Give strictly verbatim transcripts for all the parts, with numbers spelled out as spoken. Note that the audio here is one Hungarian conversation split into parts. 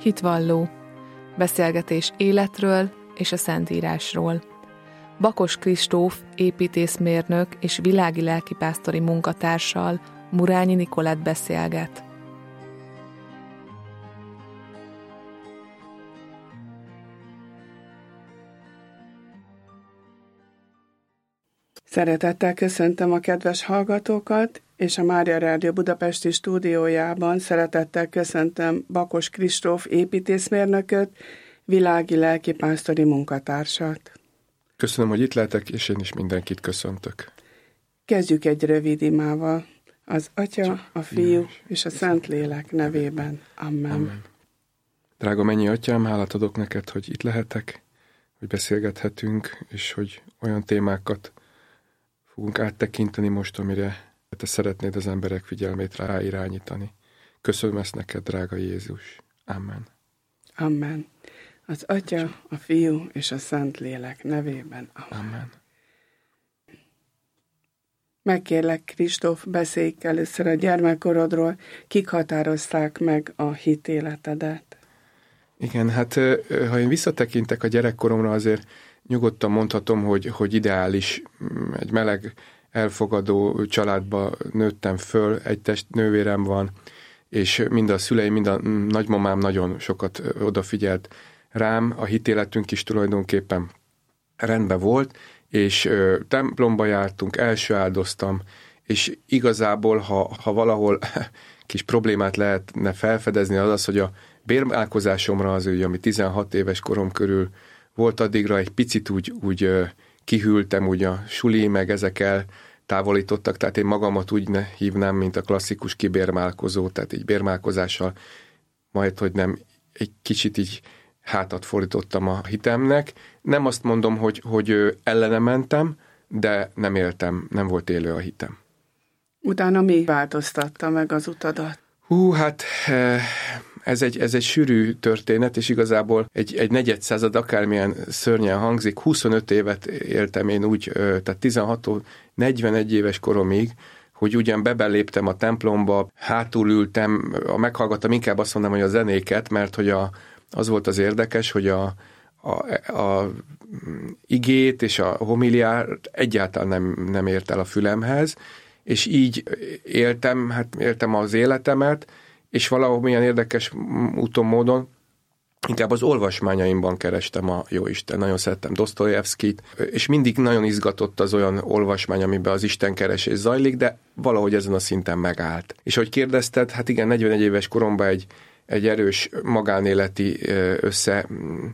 Hitvalló. Beszélgetés életről és a Szentírásról. Bakos Kristóf építészmérnök és világi lelkipásztori munkatársal Murányi Nikolett beszélget. Szeretettel köszöntöm a kedves hallgatókat, és a Mária Rádió budapesti stúdiójában szeretettel köszöntöm Bakos Kristóf építészmérnököt, világi lelkipásztori munkatársat. Köszönöm, hogy itt lehetek, és én is mindenkit köszöntök. Kezdjük egy rövid imával. Az Atya, a Fiú és a Szentlélek nevében. Amen. Amen. Drága mennyi Atyám, hálát adok neked, hogy itt lehetek, hogy beszélgethetünk, és hogy olyan témákat fogunk áttekinteni most, amire te szeretnéd az emberek figyelmét ráirányítani. Köszönöm ezt neked, drága Jézus. Amen. Amen. Az Atya, a Fiú és a Szentlélek nevében. Amen. Amen. Megkérlek, Kristóf, beszélj először a gyermekkorodról. Kik határozták meg a hitéletedet? Igen, hát ha én visszatekintek a gyerekkoromra, azért nyugodtan mondhatom, hogy, hogy ideális, egy meleg, elfogadó családba nőttem föl, egy testnővérem van, és mind a szüleim, mind a nagymamám nagyon sokat odafigyelt rám, a hitéletünk is tulajdonképpen rendben volt, és ö, templomba jártunk, első áldoztam, és igazából, ha, ha valahol kis problémát lehetne felfedezni, az az, hogy a bérmálkozásomra az úgy, ami tizenhat éves korom körül volt, addigra egy picit úgy, úgy ö, kihűltem, úgy a suli, meg ezek eltávolítottak, tehát én magamat úgy ne hívnám, mint a klasszikus kibérmálkozó, tehát így bérmálkozással majd, hogy nem egy kicsit így hátat fordítottam a hitemnek. Nem azt mondom, hogy, hogy ellene mentem, de nem éltem, nem volt élő a hitem. Utána mi változtatta meg az utadat? Hú, hát ez egy, ez egy sűrű történet, és igazából egy, egy negyedszázad akármilyen szörnyen hangzik. huszonöt évet éltem én úgy, tehát tizenhat negyvenegy éves koromig, hogy ugyan bebeléptem a templomba, hátul ültem, meghallgattam inkább azt mondom, hogy a zenéket, mert hogy a az volt az érdekes, hogy a, a, a igét és a homiliát egyáltalán nem, nem ért el a fülemhez, és így éltem, hát éltem az életemet, és valahol milyen érdekes úton, módon inkább az olvasmányaimban kerestem a Jóisten. Nagyon szerettem Dosztojevszkit, és mindig nagyon izgatott az olyan olvasmány, amiben az istenkeresés zajlik, de valahogy ezen a szinten megállt. És ahogy kérdezted, hát igen, negyvenegy éves koromban egy egy erős magánéleti össze,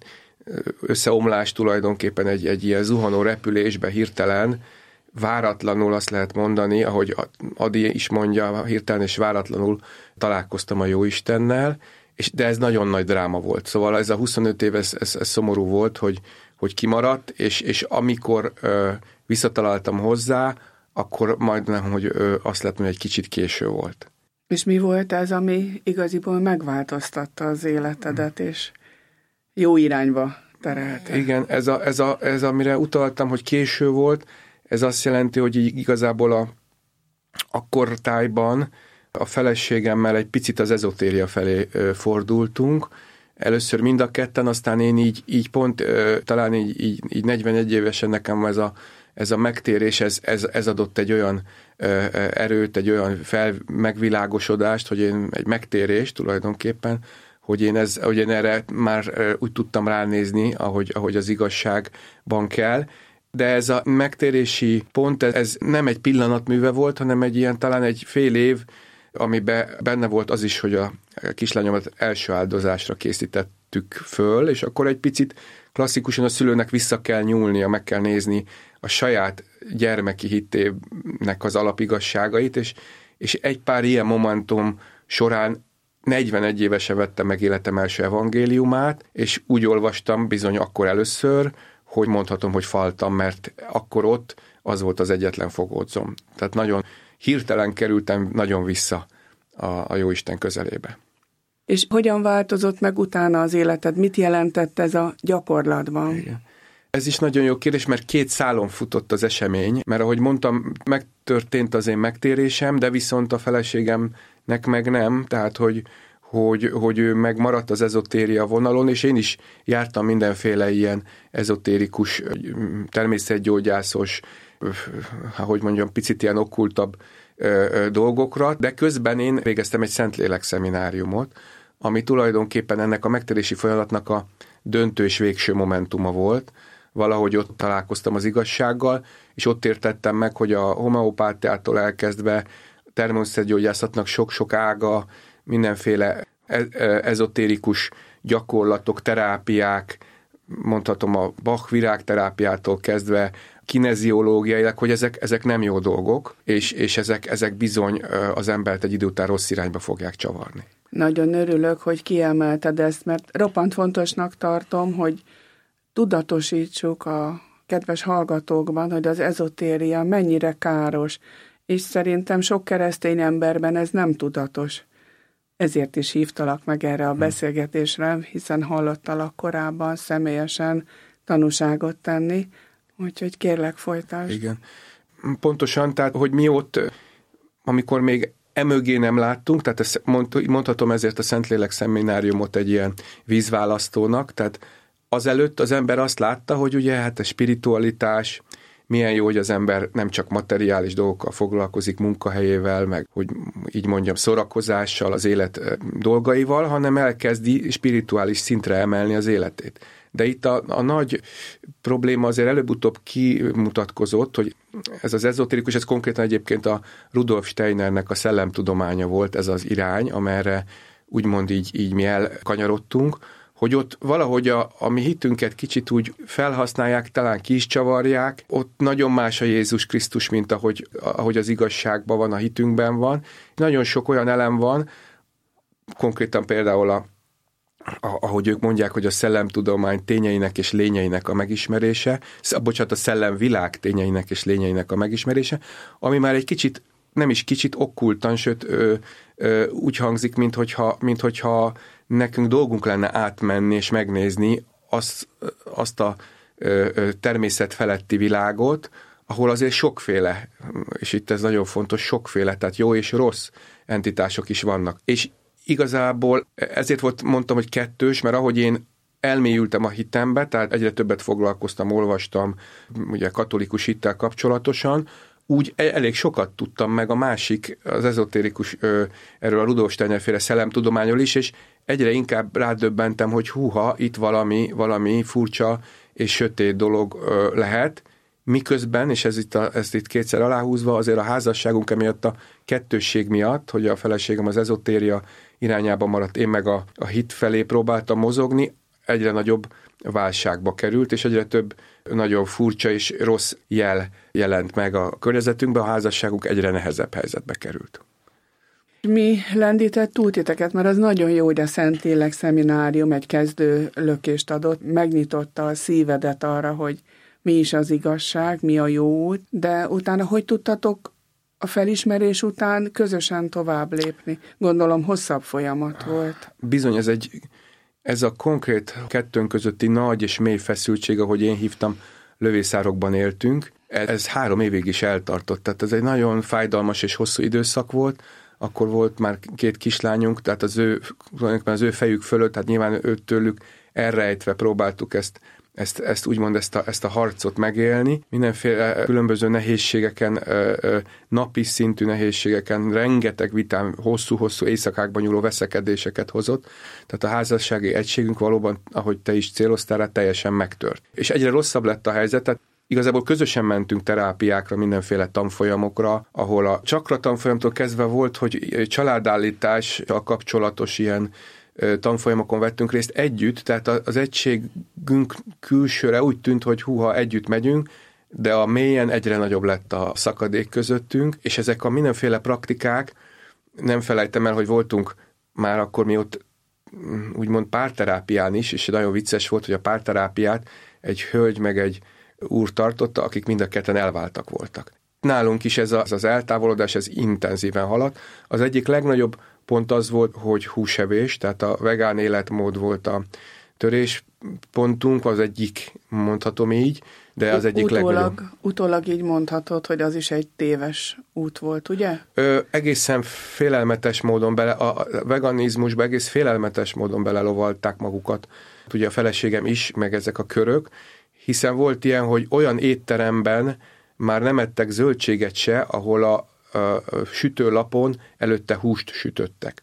összeomlás tulajdonképpen egy, egy ilyen zuhanó repülésbe hirtelen, váratlanul azt lehet mondani, ahogy Adi is mondja, hirtelen és váratlanul találkoztam a Jóistennel, és, de ez nagyon nagy dráma volt. Szóval ez a huszonöt év, ez, ez, ez szomorú volt, hogy, hogy kimaradt, és, és amikor ö, visszataláltam hozzá, akkor majdnem, hogy ö, azt lehet, hogy egy kicsit késő volt. És mi volt ez, ami igaziból megváltoztatta az életedet, és jó irányba terelte? Igen, ez, a, ez, a, ez amire utaltam, hogy késő volt, ez azt jelenti, hogy igazából a, a kortájban a feleségemmel egy picit az ezotéria felé ö, fordultunk. Először mind a ketten, aztán én így, így pont, ö, talán így, így, így negyvenegy évesen nekem ez a Ez a megtérés, ez, ez, ez adott egy olyan ö, erőt, egy olyan fel, megvilágosodást, hogy én egy megtérés tulajdonképpen, hogy én, ez, hogy én erre már ö, úgy tudtam ránézni, ahogy, ahogy az igazságban kell. De ez a megtérési pont, ez, ez nem egy pillanatműve volt, hanem egy ilyen talán egy fél év, amiben benne volt az is, hogy a kislányomat első áldozásra készítettük föl, és akkor egy picit klasszikusan a szülőnek vissza kell nyúlnia, meg kell nézni a saját gyermeki hitének az alapigasságait, és, és egy pár ilyen momentum során negyvenegy évesen vettem meg életem első evangéliumát, és úgy olvastam bizony akkor először, hogy mondhatom, hogy faltam, mert akkor ott az volt az egyetlen fogódzom. Tehát nagyon hirtelen kerültem nagyon vissza a, a Jóisten közelébe. És hogyan változott meg utána az életed? Mit jelentett ez a gyakorlatban? Igen. Ez is nagyon jó kérdés, mert két szálon futott az esemény, mert ahogy mondtam, megtörtént az én megtérésem, de viszont a feleségemnek meg nem, tehát hogy, hogy, hogy ő megmaradt az ezotéria vonalon, és én is jártam mindenféle ilyen ezotérikus, természetgyógyászos, hogy mondjam, picit ilyen okkultabb dolgokra, de közben én végeztem egy Szentlélek szemináriumot, ami tulajdonképpen ennek a megtérési folyamatnak a döntő és végső momentuma volt. Valahogy ott találkoztam az igazsággal, és ott értettem meg, hogy a homeopátiától elkezdve természetgyógyászatnak sok-sok ága, mindenféle ezotérikus gyakorlatok, terápiák, mondhatom a Bach virágterápiától kezdve, kineziológiailag, hogy ezek, ezek nem jó dolgok, és, és ezek, ezek bizony az embert egy idő után rossz irányba fogják csavarni. Nagyon örülök, hogy kiemelted ezt, mert roppant fontosnak tartom, hogy tudatosítsuk a kedves hallgatókban, hogy az ezotéria mennyire káros, és szerintem sok keresztény emberben ez nem tudatos. Ezért is hívtalak meg erre a beszélgetésre, hiszen hallottalak korábban személyesen tanúságot tenni, úgyhogy kérlek, folytasd. Igen. Pontosan, tehát, hogy mi ott, amikor még emögé nem láttunk, tehát ezt mondhatom ezért a Szentlélek szemináriumot egy ilyen vízválasztónak, tehát azelőtt az ember azt látta, hogy ugye hát a spiritualitás, milyen jó, hogy az ember nem csak materiális dolgokkal foglalkozik, munkahelyével, meg hogy így mondjam, szórakozással, az élet dolgaival, hanem elkezdi spirituális szintre emelni az életét. De itt a, a nagy probléma azért előbb-utóbb kimutatkozott, hogy ez az ezotérikus, ez konkrétan egyébként a Rudolf Steinernek a szellemtudománya volt, ez az irány, amerre úgymond így, így mi elkanyarodtunk, hogy ott valahogy a, a mi hitünket kicsit úgy felhasználják, talán ki is csavarják, ott nagyon más a Jézus Krisztus, mint ahogy, ahogy az igazságban van, a hitünkben van. Nagyon sok olyan elem van, konkrétan például a ahogy ők mondják, hogy a szellemtudomány tényeinek és lényeinek a megismerése, bocsánat, a szellemvilág tényeinek és lényeinek a megismerése, ami már egy kicsit, nem is kicsit okkultan, sőt ö, ö, úgy hangzik, mint hogyha, mint hogyha nekünk dolgunk lenne átmenni és megnézni azt, azt a ö, ö, természet feletti világot, ahol azért sokféle, és itt ez nagyon fontos, sokféle, tehát jó és rossz entitások is vannak. És igazából ezért volt, mondtam, hogy kettős, mert ahogy én elmélyültem a hitembe, tehát egyre többet foglalkoztam, olvastam, ugye katolikus hittel kapcsolatosan, úgy elég sokat tudtam meg a másik, az ezotérikus, erről a Rudolf Steiner féle szellemtudományról is, és egyre inkább rádöbbentem, hogy húha, itt valami, valami furcsa és sötét dolog lehet, miközben, és ez itt, a, ezt itt kétszer aláhúzva, azért a házasságunk emiatt a kettősség miatt, hogy a feleségem az ezotéria irányába maradt, én meg a, a hit felé próbáltam mozogni, egyre nagyobb válságba került, és egyre több nagyon furcsa és rossz jel jelent meg a környezetünkben, a házasságunk egyre nehezebb helyzetbe került. Mi lendített túltiteket, mert az nagyon jó, hogy a Szentlélek szeminárium egy kezdő lökést adott, megnyitotta a szívedet arra, hogy mi is az igazság, mi a jó út, de utána hogy tudtatok a felismerés után közösen tovább lépni? Gondolom hosszabb folyamat volt. Bizony, ez egy ez a konkrét kettőnk közötti nagy és mély feszültség, ahogy én hívtam, lövészárokban éltünk, ez három évig is eltartott, tehát ez egy nagyon fájdalmas és hosszú időszak volt, akkor volt már két kislányunk, tehát az ő, az ő fejük fölött, tehát nyilván őt tőlük elrejtve próbáltuk ezt Ezt, ezt úgymond ezt a, ezt a harcot megélni. Mindenféle különböző nehézségeken, napi szintű nehézségeken, rengeteg vitán, hosszú-hosszú éjszakákban nyúló veszekedéseket hozott. Tehát a házassági egységünk valóban, ahogy te is céloztál rá, teljesen megtört. És egyre rosszabb lett a helyzet, tehát igazából közösen mentünk terápiákra, mindenféle tanfolyamokra, ahol a csakra tanfolyamtól kezdve volt, hogy családállítással kapcsolatos ilyen tanfolyamokon vettünk részt együtt, tehát az egységünk külsőre úgy tűnt, hogy húha, együtt megyünk, de a mélyen egyre nagyobb lett a szakadék közöttünk, és ezek a mindenféle praktikák, nem felejtem el, hogy voltunk már akkor mi ott úgymond párterápián is, és nagyon vicces volt, hogy a párterápiát egy hölgy meg egy úr tartotta, akik mind a ketten elváltak voltak. Nálunk is ez az, az eltávolodás, ez intenzíven haladt. Az egyik legnagyobb pont az volt, hogy húsevés, tehát a vegán életmód volt a töréspontunk, az egyik, mondhatom így, de az egyik utólag, legnagyobb. Utólag így mondhatod, hogy az is egy téves út volt, ugye? Ö, egészen félelmetes módon bele, a veganizmusba egész félelmetes módon belelovalták magukat. Ugye a feleségem is, meg ezek a körök, hiszen volt ilyen, hogy olyan étteremben már nem ettek zöldséget se, ahol a, a, a sütőlapon előtte húst sütöttek.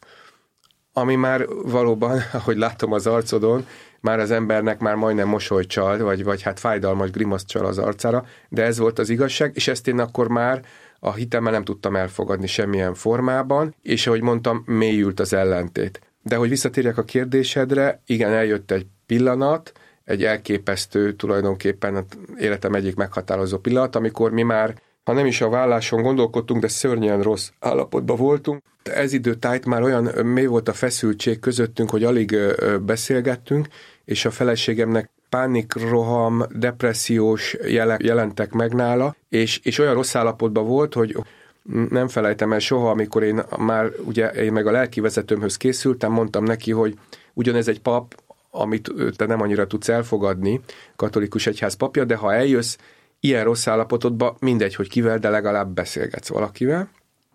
Ami már valóban, ahogy látom az arcodon, már az embernek már majdnem mosolyt csal, vagy, vagy hát fájdalmas grimaszt csal az arcára, de ez volt az igazság, és ezt én akkor már a hitemmel nem tudtam elfogadni semmilyen formában, és ahogy mondtam, mélyült az ellentét. De hogy visszatérjek a kérdésedre, igen, eljött egy pillanat, egy elképesztő, tulajdonképpen az életem egyik meghatározó pillanat, amikor mi már, ha nem is a válláson gondolkodtunk, de szörnyen rossz állapotban voltunk. Ez időtájt már olyan mély volt a feszültség közöttünk, hogy alig beszélgettünk, és a feleségemnek pánikroham, depressziós jelentek meg nála, és, és olyan rossz állapotban volt, hogy nem felejtem el soha, amikor én már, ugye én meg a lelkivezetőmhöz készültem, mondtam neki, hogy ugyanez egy pap, amit te nem annyira tudsz elfogadni, katolikus egyház papja, de ha eljössz ilyen rossz állapotodba, mindegy, hogy kivel, de legalább beszélgetsz valakivel.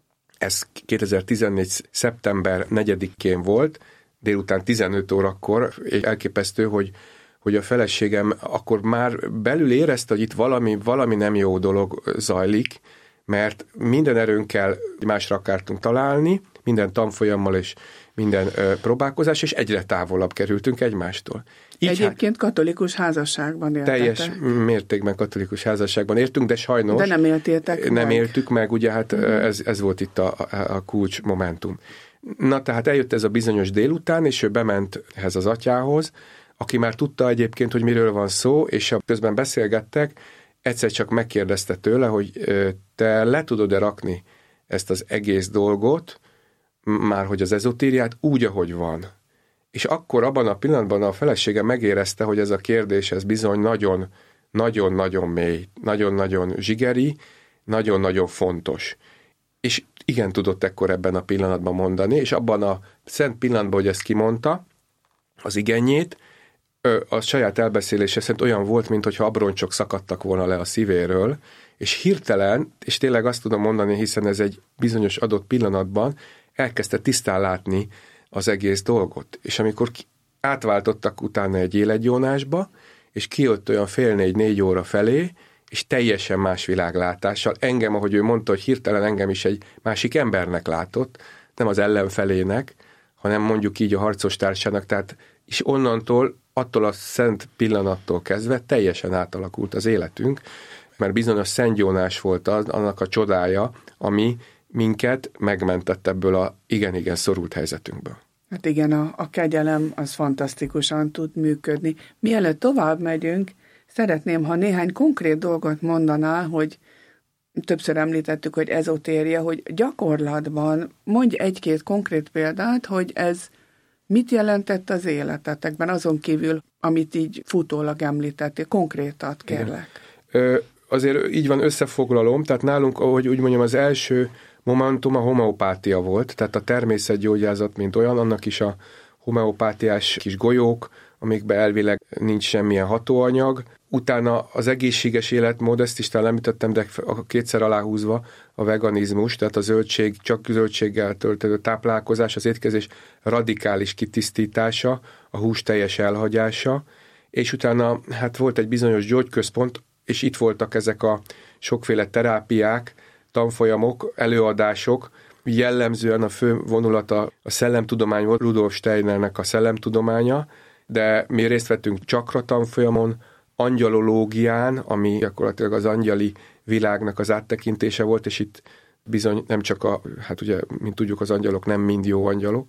Ez kétezer-tizennégy. szeptember negyedikén volt, délután tizenöt órakor, és elképesztő, hogy, hogy a feleségem akkor már belül érezte, hogy itt valami, valami nem jó dolog zajlik, mert minden erőnkkel másra akartunk találni, minden tanfolyammal és minden ö, próbálkozás, és egyre távolabb kerültünk egymástól. Így Egyébként hát, katolikus házasságban éltetek. Teljes mértékben katolikus házasságban értünk, de sajnos de nem éltétek nem meg. éltük meg, ugye hát uh-huh. ez, ez volt itt a, a, a kulcs momentum. Na tehát eljött ez a bizonyos délután, és ő bement ehhez az atyához, aki már tudta egyébként, hogy miről van szó, és közben beszélgettek, egyszer csak megkérdezte tőle, hogy te le tudod-e rakni ezt az egész dolgot, már hogy az ezotériát úgy, ahogy van. És akkor abban a pillanatban a felesége megérezte, hogy ez a kérdés, ez bizony nagyon, nagyon-nagyon mély, nagyon-nagyon zsigeri, nagyon-nagyon fontos. És igen tudott ekkor ebben a pillanatban mondani, és abban a szent pillanatban, hogy ezt kimondta, az igényét, a saját elbeszélése szerint olyan volt, mintha abroncsok szakadtak volna le a szívéről, és hirtelen, és tényleg azt tudom mondani, hiszen ez egy bizonyos adott pillanatban, elkezdte tisztán látni az egész dolgot. És amikor átváltottak utána egy életgyónásba, és kijött olyan fél négy-négy óra felé, és teljesen más világlátással. Engem, ahogy ő mondta, hogy hirtelen engem is egy másik embernek látott, nem az ellenfelének, hanem mondjuk így a harcostársának, tehát és onnantól, attól a szent pillanattól kezdve teljesen átalakult az életünk, mert bizonyos szentgyónás volt az, annak a csodája, ami minket megmentett ebből a igen-igen szorult helyzetünkből. Hát igen, a, a kegyelem az fantasztikusan tud működni. Mielőtt tovább megyünk, szeretném, ha néhány konkrét dolgot mondanál, hogy többször említettük, hogy ezotéria, hogy gyakorlatban mondj egy-két konkrét példát, hogy ez mit jelentett az életetekben, azon kívül, amit így futólag említettél, konkrétat kérlek. Ö, azért így van, összefoglalom, tehát nálunk, ahogy úgy mondjam, az első momentum a homeopátia volt, tehát a természetgyógyászat, mint olyan, annak is a homeopátiás kis golyók, amikben elvileg nincs semmilyen hatóanyag. Utána az egészséges életmód, ezt is talán említettem, de kétszer aláhúzva a veganizmus, tehát a zöldség, csak zöldséggel töltődő táplálkozás, az étkezés radikális kitisztítása, a hús teljes elhagyása, és utána hát volt egy bizonyos gyógyközpont, és itt voltak ezek a sokféle terápiák, tanfolyamok, előadások, jellemzően a fő vonulata a szellemtudomány volt, Rudolf Steinernek a szellemtudománya, de mi részt vettünk csakra tanfolyamon, angyalológián, ami gyakorlatilag az angyali világnak az áttekintése volt, és itt bizony nem csak a, hát ugye, mint tudjuk, az angyalok nem mind jó angyalok,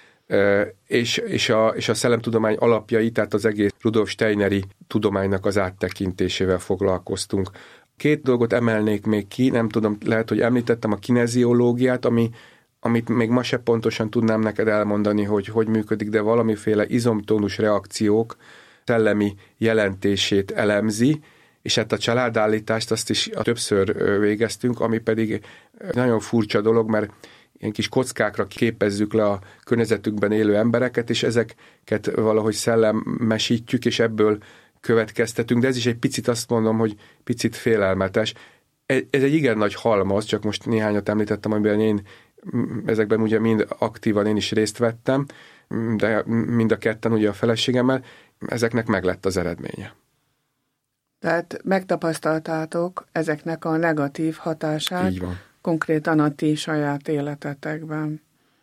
és, és, a, és a szellemtudomány alapjai, tehát az egész Rudolf Steineri tudománynak az áttekintésével foglalkoztunk. Két dolgot emelnék még ki, nem tudom, lehet, hogy említettem a kineziológiát, ami, amit még ma se pontosan tudnám neked elmondani, hogy hogy működik, de valamiféle izomtónus reakciók szellemi jelentését elemzi, és hát a családállítást azt is többször végeztünk, ami pedig nagyon furcsa dolog, mert ilyen kis kockákra képezzük le a környezetükben élő embereket, és ezeket valahogy szellemmesítjük, és ebből következtetünk, de ez is egy picit azt mondom, hogy picit félelmetes. Ez egy igen nagy halmaz, csak most néhányat említettem, amiben én ezekben ugye mind aktívan én is részt vettem, de mind a ketten ugye a feleségemmel, ezeknek meg lett az eredménye. Tehát megtapasztaltátok ezeknek a negatív hatását. Így van. Konkrétan a ti saját életetekben.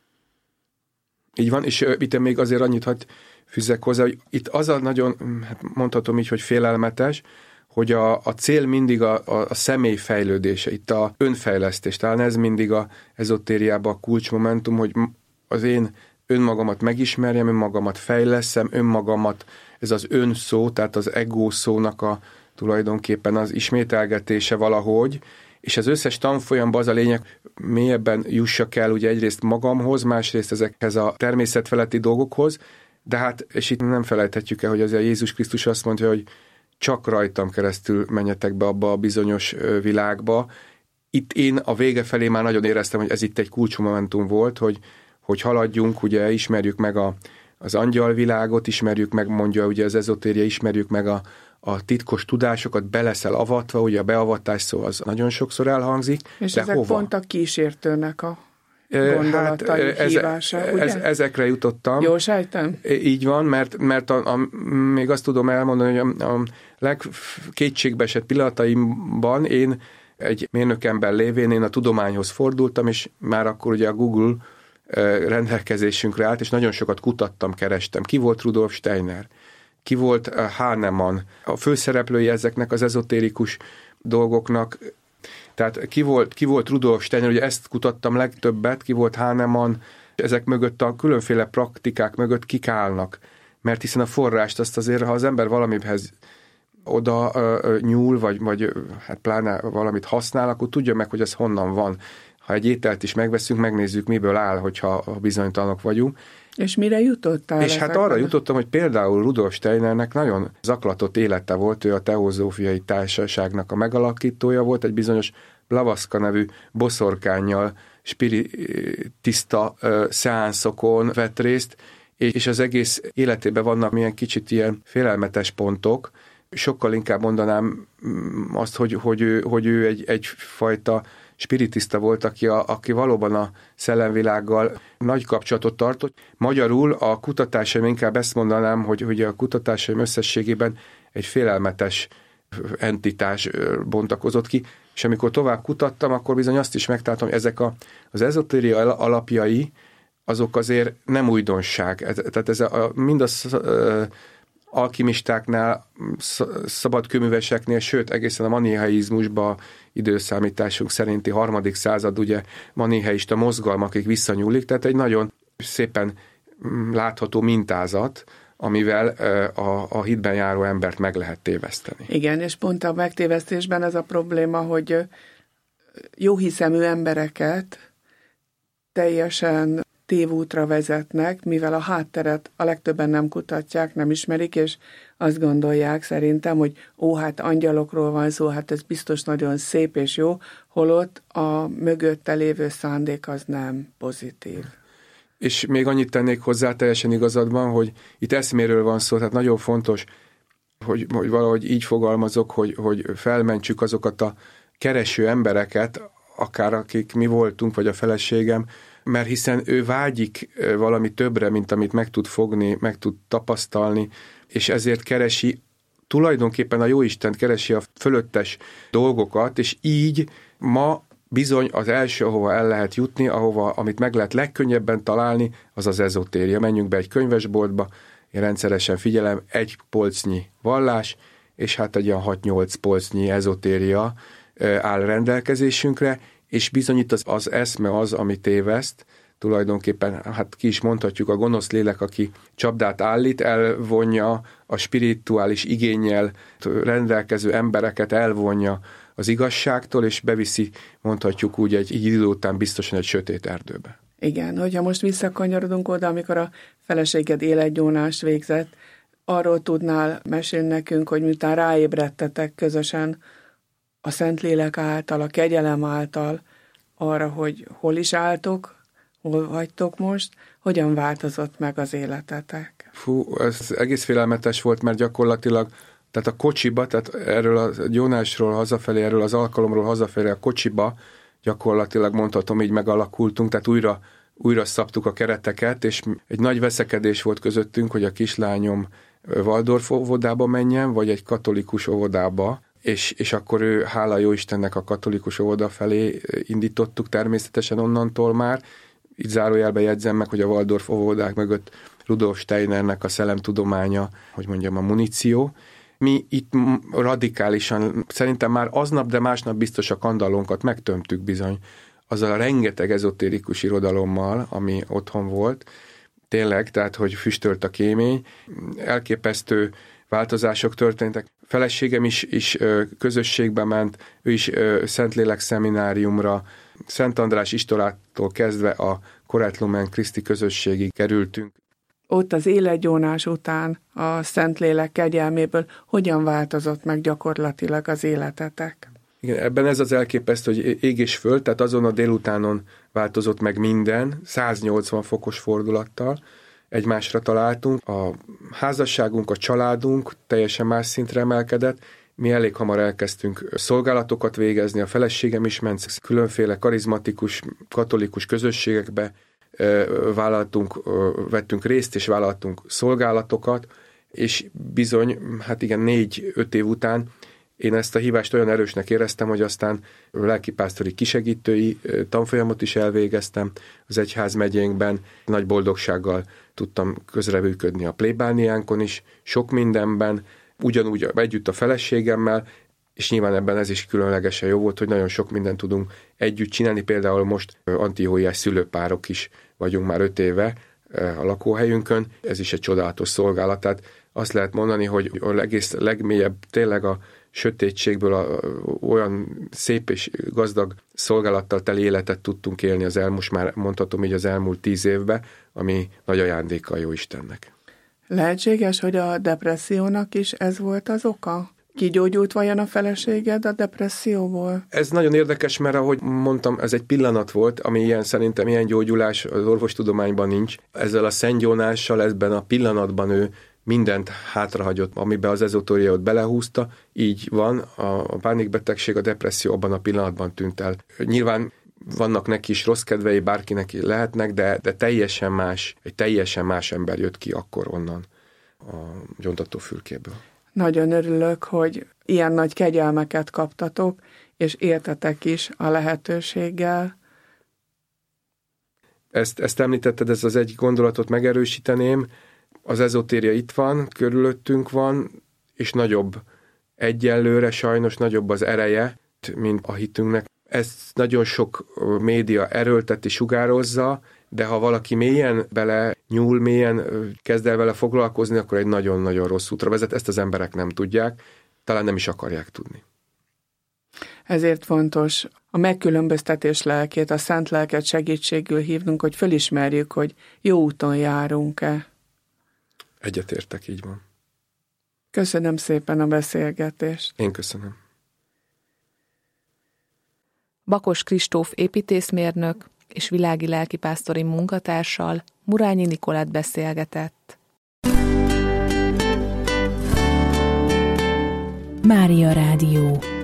Így van, és uh, itt még azért annyit hadd fűzzek hozzá, hogy itt az a nagyon, hát mondhatom így, hogy félelmetes, hogy a, a cél mindig a, a, a személy fejlődése, itt a önfejlesztés. Talán ez mindig a ezotériában a kulcsmomentum, hogy az én önmagamat megismerjem, önmagamat fejleszem, önmagamat, ez az ön szó, tehát az ego szónak a tulajdonképpen az ismételgetése valahogy, és az összes tanfolyamban az a lényeg, mélyebben jussak el ugye egyrészt magamhoz, másrészt ezekhez a természetfeletti dolgokhoz, de hát, és itt nem felejthetjük el, hogy azért Jézus Krisztus azt mondja, hogy csak rajtam keresztül menjetek be abba a bizonyos világba. Itt én a vége felé már nagyon éreztem, hogy ez itt egy kulcsmomentum volt, hogy, hogy haladjunk, ugye ismerjük meg a, az angyalvilágot, ismerjük meg, mondja ugye az ezotéria, ismerjük meg a, a titkos tudásokat, be leszel avatva, ugye a beavatás szó az nagyon sokszor elhangzik. És de ezek hova? pont a kísértőnek a gondolatai, hát, ez, hívása, ugye? Ez, ezekre jutottam. Jó sejtem? Így van, mert, mert a, a, még azt tudom elmondani, hogy a, a legkétségbeesett pillanataimban én egy mérnökember lévén én a tudományhoz fordultam, és már akkor ugye a Google rendelkezésünkre állt, és nagyon sokat kutattam, kerestem. Ki volt Rudolf Steiner? Ki volt Hahnemann? A főszereplői ezeknek az ezotérikus dolgoknak, tehát ki volt, ki volt Rudolf Steiner, ugye ezt kutattam legtöbbet, ki volt Hahnemann, ezek mögött a különféle praktikák mögött kik állnak. Mert hiszen a forrást azt azért, ha az ember valamihez oda uh, nyúl, vagy, vagy hát pláne valamit használ, akkor tudja meg, hogy ez honnan van. Ha egy ételt is megveszünk, megnézzük, miből áll, hogyha bizonytalanok vagyunk. És mire jutottál? És hát arra jutottam, hogy például Rudolf Steinernek nagyon zaklatott élete volt, ő a Teozófiai Társaságnak a megalakítója volt, egy bizonyos Blavatsky nevű boszorkánnyal spiritista uh, szeánszokon vett részt, és az egész életében vannak milyen kicsit ilyen félelmetes pontok. Sokkal inkább mondanám azt, hogy, hogy ő, hogy ő egy, egyfajta spiritista volt, aki, a, aki valóban a szellemvilággal nagy kapcsolatot tartott. Magyarul a kutatásaim, inkább ezt mondanám, hogy, hogy a kutatásaim összességében egy félelmetes entitás bontakozott ki, és amikor tovább kutattam, akkor bizony azt is megtaláltam, hogy ezek a, az ezotéria alapjai, azok azért nem újdonság. Tehát ez a, mindaz alkimistáknál, szabadkőműveseknél, sőt, egészen a manicheizmusba időszámításunk szerinti harmadik század, ugye manicheista mozgalmakig visszanyúlik, tehát egy nagyon szépen látható mintázat, amivel a, a hitben járó embert meg lehet téveszteni. Igen, és pont a megtévesztésben ez a probléma, hogy jóhiszemű embereket teljesen tévútra vezetnek, mivel a hátteret a legtöbben nem kutatják, nem ismerik, és azt gondolják szerintem, hogy ó, hát angyalokról van szó, hát ez biztos nagyon szép és jó, holott a mögötte lévő szándék az nem pozitív. És még annyit tennék hozzá, teljesen igazad van, hogy itt eszméről van szó, tehát nagyon fontos, hogy, hogy valahogy így fogalmazok, hogy, hogy felmentsük azokat a kereső embereket, akár akik mi voltunk, vagy a feleségem, mert hiszen ő vágyik valami többre, mint amit meg tud fogni, meg tud tapasztalni, és ezért keresi, tulajdonképpen a Jóistent keresi a fölöttes dolgokat, és így ma bizony az első, ahova el lehet jutni, ahova, amit meg lehet legkönnyebben találni, az az ezotéria. Menjünk be egy könyvesboltba, én rendszeresen figyelem, egy polcnyi vallás, és hát egy ilyen hat-nyolc polcnyi ezotéria áll rendelkezésünkre, és bizony itt az, az eszme az, ami téveszt, tulajdonképpen, hát ki is mondhatjuk, a gonosz lélek, aki csapdát állít, elvonja a spirituális igénnyel rendelkező embereket, elvonja az igazságtól, és beviszi, mondhatjuk úgy, egy idő után biztosan egy sötét erdőbe. Igen, hogyha most visszakanyarodunk oda, amikor a feleséged életgyónást végzett, arról tudnál mesélni nekünk, hogy miután ráébredtetek közösen a Szentlélek által, a kegyelem által arra, hogy hol is álltok, hol vagytok most, hogyan változott meg az életetek? Fú, ez egész félelmetes volt, mert gyakorlatilag, tehát a kocsiba, tehát erről a gyónásról hazafelé, erről az alkalomról hazafelé a kocsiba gyakorlatilag mondhatom, így megalakultunk, tehát újra, újra szabtuk a kereteket, és egy nagy veszekedés volt közöttünk, hogy a kislányom Waldorf óvodába menjen, vagy egy katolikus óvodába, és, és akkor ő, hála jó Istennek, a katolikus óvoda felé indítottuk természetesen onnantól már. Itt zárójelben jegyzem meg, hogy a Waldorf óvodák mögött Rudolf Steinernek a szellemtudománya, hogy mondjam, a muníció. Mi itt radikálisan, szerintem már aznap, de másnap biztos a kandallónkat megtömtük bizony, azzal a rengeteg ezotérikus irodalommal, ami otthon volt. Tényleg, tehát, hogy füstölt a kémény. Elképesztő változások történtek. Feleségem is, is közösségbe ment, ő is Szentlélek szemináriumra, Szent András iskolától kezdve a Corette Lumen Christi közösségig kerültünk. Ott az életgyónás után a Szentlélek kegyelméből hogyan változott meg gyakorlatilag az életetek? Igen, ebben ez az elképesztő, hogy ég és föld, tehát azon a délutánon változott meg minden, száznyolcvan fokos fordulattal, egymásra találtunk. A házasságunk, a családunk teljesen más szintre emelkedett. Mi elég hamar elkezdtünk szolgálatokat végezni, a feleségem is ment különféle karizmatikus, katolikus közösségekbe, vállaltunk, vettünk részt, és vállaltunk szolgálatokat, és bizony, hát igen, négy-öt év után én ezt a hívást olyan erősnek éreztem, hogy aztán lelkipásztori kisegítői tanfolyamot is elvégeztem az egyházmegyénkben. Nagy boldogsággal tudtam közreműködni a plébániánkon is, sok mindenben, ugyanúgy együtt a feleségemmel, és nyilván ebben ez is különlegesen jó volt, hogy nagyon sok mindent tudunk együtt csinálni, például most antihóiás szülőpárok is vagyunk már öt éve a lakóhelyünkön, ez is egy csodálatos szolgálat, tehát azt lehet mondani, hogy az egész legmélyebb, tényleg a sötétségből a, olyan szép és gazdag szolgálattal teli életet tudtunk élni az elmúlt, most már mondhatom így az elmúlt tíz évben, ami nagy ajándéka a jó Istennek. Lehetséges, hogy a depressziónak is ez volt az oka? Kigyógyult vajon a feleséged a depresszióból? Ez nagyon érdekes, mert ahogy mondtam, ez egy pillanat volt, ami ilyen szerintem ilyen gyógyulás az orvostudományban nincs. Ezzel a szentgyónással, ebben a pillanatban ő mindent hátrahagyott, amiben az ezotóriát belehúzta, így van, a pánikbetegség, a depresszió abban a pillanatban tűnt el. Nyilván vannak neki is rossz kedvei, bárkinek lehetnek, de, de teljesen más, egy teljesen más ember jött ki akkor onnan a gyóntatófülkéből. Nagyon örülök, hogy ilyen nagy kegyelmeket kaptatok, és éltetek is a lehetőséggel. Ezt, ezt említetted, ez az egy gondolatot megerősíteném. Az ezotéria itt van, körülöttünk van, és nagyobb egyelőre, sajnos nagyobb az ereje, mint a hitünknek. Ezt nagyon sok média erőlteti, sugározza, de ha valaki mélyen bele nyúl, mélyen kezd el vele foglalkozni, akkor egy nagyon-nagyon rossz útra vezet. Ezt az emberek nem tudják, talán nem is akarják tudni. Ezért fontos a megkülönböztetés lelkét, a szent lelket segítségül hívnunk, hogy fölismerjük, hogy jó úton járunk-e. Egyetértek, így van. Köszönöm szépen a beszélgetést. Én köszönöm. Bakos Kristóf építészmérnök és világi lelkipásztori munkatársal Murányi Nikolett beszélgetett. Mária Rádió.